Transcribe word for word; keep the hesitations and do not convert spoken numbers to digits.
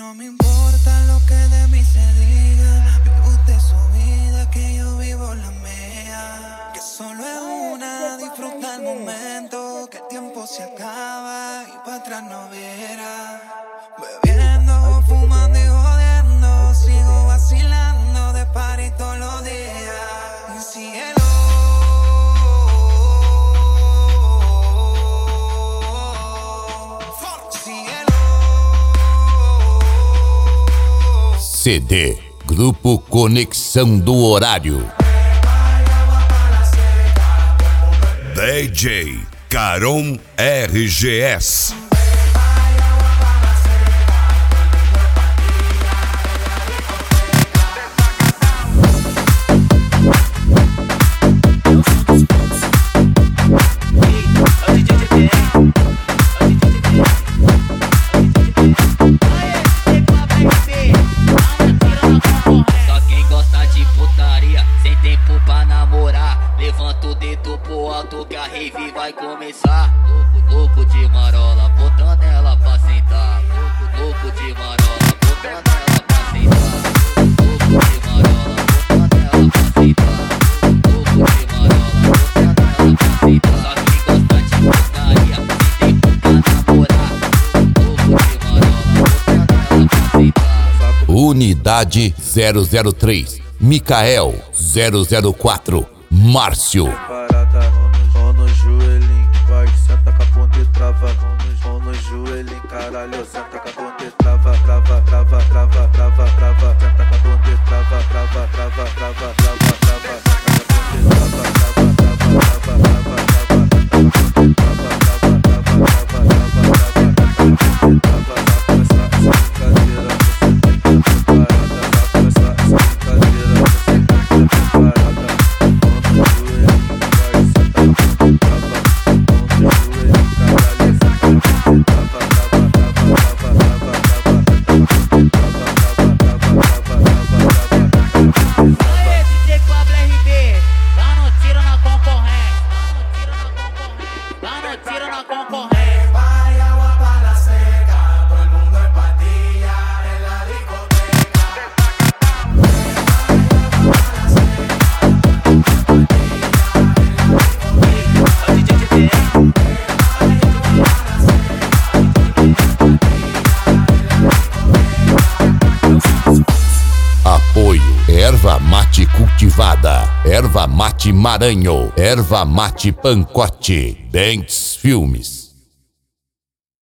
no me importa lo que de mí se diga. Vive usted su vida, que yo vivo la mía. Que solo es una, disfruta el momento. Que el tiempo se acaba y para atrás no viera. Bebiendo, fumando y jodiendo. Sigo vacilando de party todos los días. Y síguelo. C D Grupo Conexão do Horário. D J Caron R G S. Que a rave vai começar. Louco, louco de marola, botando ela pra sentar. Louco, louco de marola, botando ela pra sentar. Louco de marola, botando ela pra sentar. Louco de marola, botando ela pra sentar. Só quem gosta de putaria, se tem pra namorar. Louco de marola, botando ela pra sentar. Unidade zero zero três, Micael zero zero quatro, Márcio. Mão no joelhinho, vai, senta com a bunda e trava. Mão no joelhinho, caralho, senta com a bunda e trava. Trava, trava, trava, trava, trava. Senta com a bunda e trava, trava, trava, trava, trava, trava. Senta com a bunda e trava, trava, trava, trava, trava, trava. Senta com a bunda e trava, trava, trava, trava, trava, trava. Vai começar essa brincadeira, você tem que estar preparada. Mão no joelhinho, vai, senta com a bunda. Apoio Erva Mate Cultivada, Erva Mate Maranhão, Erva Mate Pancote, Dentes Filmes.